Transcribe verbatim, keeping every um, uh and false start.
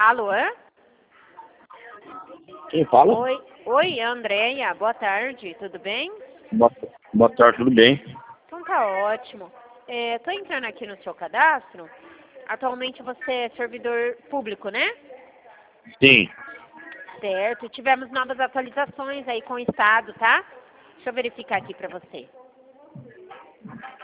Alô? Quem fala? Oi, oi, Andréia. Boa tarde, tudo bem? Boa, boa tarde, tudo bem? Então tá ótimo. Estou entrando aqui no seu cadastro. Atualmente você é servidor público, né? Sim. Certo. Tivemos novas atualizações aí com o Estado, tá? Deixa eu verificar aqui para você.